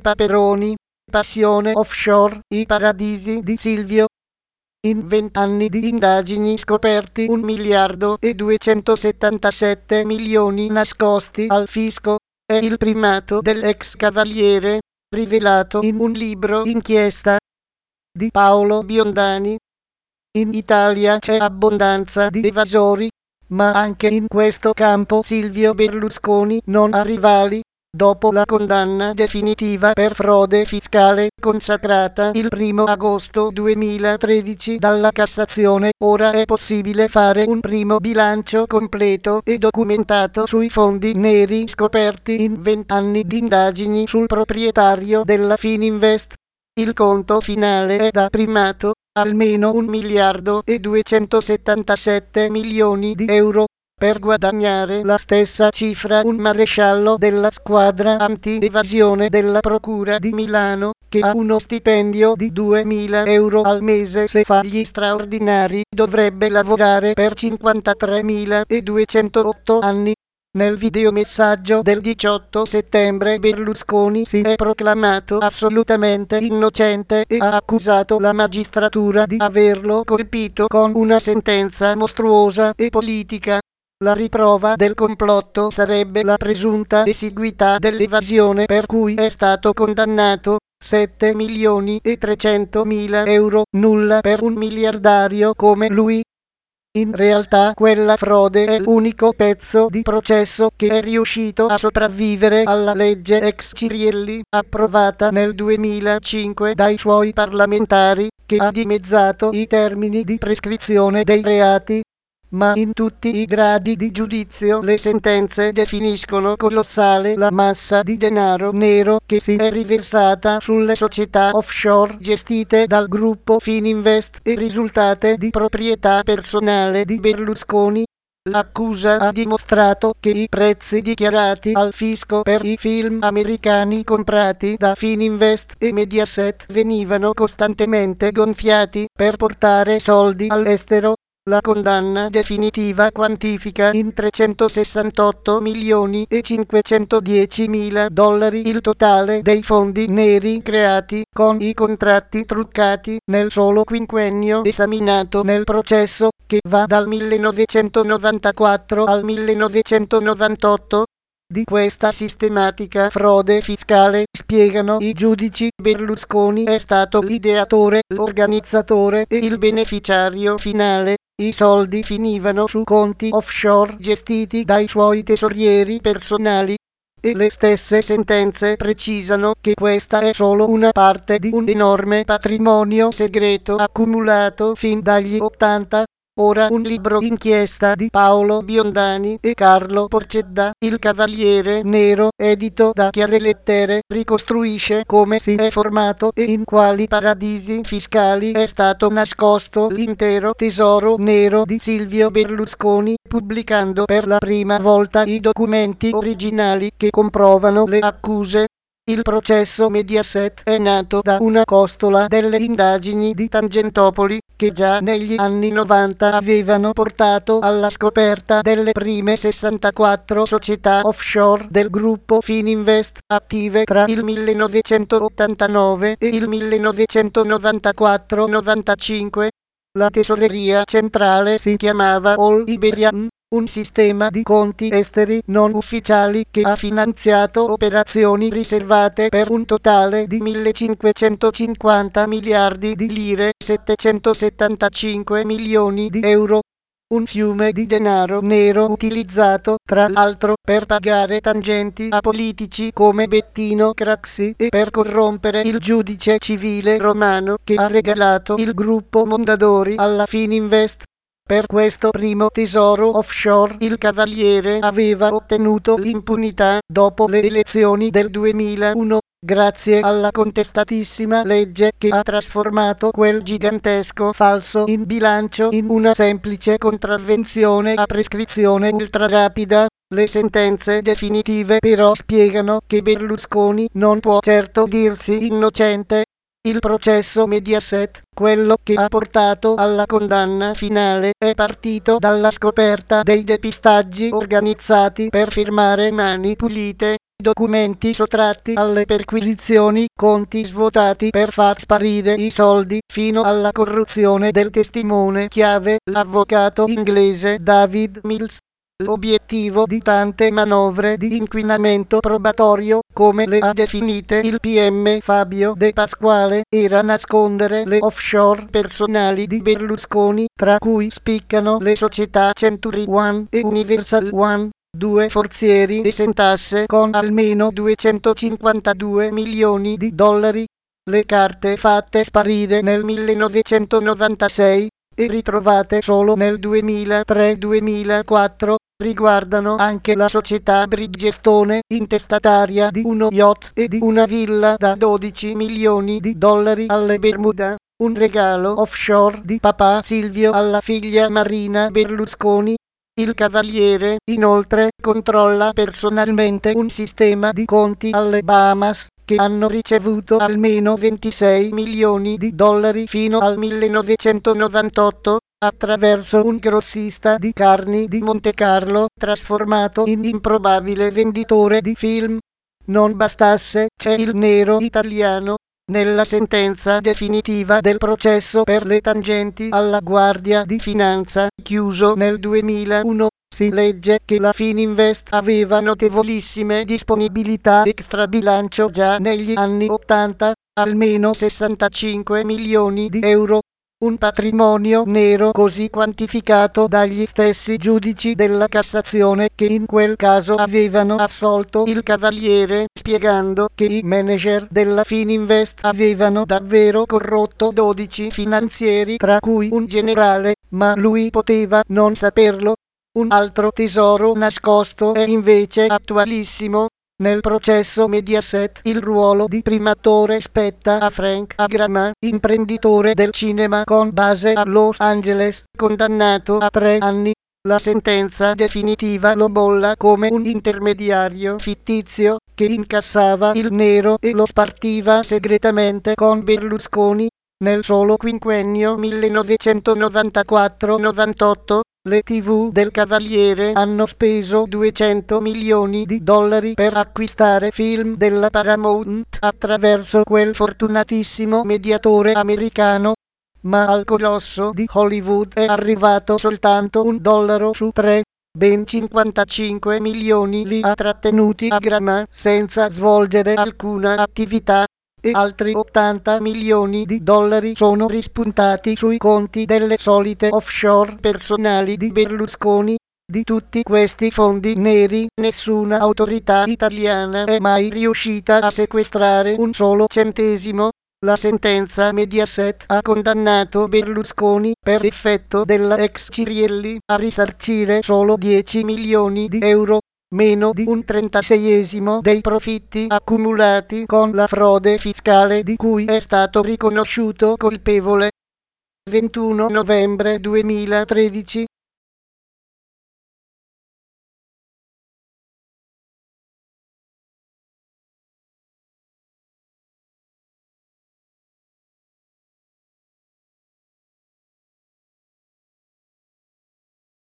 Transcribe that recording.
Paperoni, passione offshore, i paradisi di Silvio. In 20 anni di indagini scoperti 1 miliardo e 277 milioni nascosti al fisco, è il primato dell'ex cavaliere, rivelato in un libro inchiesta di Paolo Biondani. In Italia c'è abbondanza di evasori, ma anche in questo campo Silvio Berlusconi non ha rivali. Dopo la condanna definitiva per frode fiscale consacrata il 1 agosto 2013 dalla Cassazione, ora è possibile fare un primo bilancio completo e documentato sui fondi neri scoperti in 20 anni di indagini sul proprietario della Fininvest. Il conto finale è da primato, almeno 1 miliardo e 277 milioni di euro. Per guadagnare la stessa cifra un maresciallo della squadra anti-evasione della Procura di Milano, che ha uno stipendio di 2.000 euro al mese se fa gli straordinari, dovrebbe lavorare per 53.208 anni. Nel videomessaggio del 18 settembre Berlusconi si è proclamato assolutamente innocente e ha accusato la magistratura di averlo colpito con una sentenza mostruosa e politica. La riprova del complotto sarebbe la presunta esiguità dell'evasione per cui è stato condannato, 7.300.000 euro, nulla per un miliardario come lui. In realtà quella frode è l'unico pezzo di processo che è riuscito a sopravvivere alla legge ex Cirielli, approvata nel 2005 dai suoi parlamentari, che ha dimezzato i termini di prescrizione dei reati. Ma in tutti i gradi di giudizio le sentenze definiscono colossale la massa di denaro nero che si è riversata sulle società offshore gestite dal gruppo Fininvest e risultate di proprietà personale di Berlusconi. L'accusa ha dimostrato che i prezzi dichiarati al fisco per i film americani comprati da Fininvest e Mediaset venivano costantemente gonfiati per portare soldi all'estero. La condanna definitiva quantifica in 368 milioni e 510 mila dollari il totale dei fondi neri creati con i contratti truccati nel solo quinquennio esaminato nel processo, che va dal 1994 al 1998. Di questa sistematica frode fiscale, spiegano i giudici, Berlusconi è stato l'ideatore, l'organizzatore e il beneficiario finale. I soldi finivano su conti offshore gestiti dai suoi tesorieri personali. E le stesse sentenze precisano che questa è solo una parte di un enorme patrimonio segreto accumulato fin dagli 80. Ora un libro inchiesta di Paolo Biondani e Carlo Porcedda, Il Cavaliere Nero, edito da Chiare Lettere, ricostruisce come si è formato e in quali paradisi fiscali è stato nascosto l'intero tesoro nero di Silvio Berlusconi, pubblicando per la prima volta i documenti originali che comprovano le accuse. Il processo Mediaset è nato da una costola delle indagini di Tangentopoli, che già negli anni 90 avevano portato alla scoperta delle prime 64 società offshore del gruppo Fininvest, attive tra il 1989 e il 1994-95. La tesoreria centrale si chiamava All Iberia, un sistema di conti esteri non ufficiali che ha finanziato operazioni riservate per un totale di 1.550 miliardi di lire, 775 milioni di euro. Un fiume di denaro nero utilizzato, tra l'altro, per pagare tangenti a politici come Bettino Craxi e per corrompere il giudice civile romano che ha regalato il gruppo Mondadori alla Fininvest. Per questo primo tesoro offshore il Cavaliere aveva ottenuto l'impunità dopo le elezioni del 2001, grazie alla contestatissima legge che ha trasformato quel gigantesco falso in bilancio in una semplice contravvenzione a prescrizione ultrarapida. Le sentenze definitive però spiegano che Berlusconi non può certo dirsi innocente. Il processo Mediaset, quello che ha portato alla condanna finale, è partito dalla scoperta dei depistaggi organizzati per firmare Mani Pulite, documenti sottratti alle perquisizioni, conti svuotati per far sparire i soldi, fino alla corruzione del testimone chiave, l'avvocato inglese David Mills. L'obiettivo di tante manovre di inquinamento probatorio, come le ha definite il PM Fabio De Pasquale, era nascondere le offshore personali di Berlusconi, tra cui spiccano le società Century One e Universal One, due forzieri esentasse con almeno 252 milioni di dollari. Le carte fatte sparire nel 1996 e ritrovate solo nel 2003-2004 riguardano anche la società Bridgestone, intestataria di uno yacht e di una villa da 12 milioni di dollari alle Bermuda, un regalo offshore di papà Silvio alla figlia Marina Berlusconi. Il Cavaliere, inoltre, controlla personalmente un sistema di conti alle Bahamas, che hanno ricevuto almeno 26 milioni di dollari fino al 1998, attraverso un grossista di carni di Montecarlo, trasformato in improbabile venditore di film. Non bastasse, c'è il nero italiano. Nella sentenza definitiva del processo per le tangenti alla Guardia di Finanza, chiuso nel 2001, si legge che la Fininvest aveva notevolissime disponibilità extrabilancio già negli anni 80, almeno 65 milioni di euro. Un patrimonio nero così quantificato dagli stessi giudici della Cassazione che in quel caso avevano assolto il Cavaliere, spiegando che i manager della Fininvest avevano davvero corrotto 12 finanzieri, tra cui un generale, ma lui poteva non saperlo. Un altro tesoro nascosto è invece attualissimo. Nel processo Mediaset il ruolo di primatore spetta a Frank Agrama, imprenditore del cinema con base a Los Angeles, condannato a 3 anni. La sentenza definitiva lo bolla come un intermediario fittizio che incassava il nero e lo spartiva segretamente con Berlusconi. Nel solo quinquennio 1994-98 le TV del Cavaliere hanno speso 200 milioni di dollari per acquistare film della Paramount attraverso quel fortunatissimo mediatore americano, ma al colosso di Hollywood è arrivato soltanto $1 su 3. Ben 55 milioni li ha trattenuti Agrama senza svolgere alcuna attività, e altri 80 milioni di dollari sono rispuntati sui conti delle solite offshore personali di Berlusconi. Di tutti questi fondi neri, nessuna autorità italiana è mai riuscita a sequestrare un solo centesimo. La sentenza Mediaset ha condannato Berlusconi, per effetto della ex Cirielli, a risarcire solo 10 milioni di euro, meno di un 36esimo dei profitti accumulati con la frode fiscale di cui è stato riconosciuto colpevole. 21 novembre 2013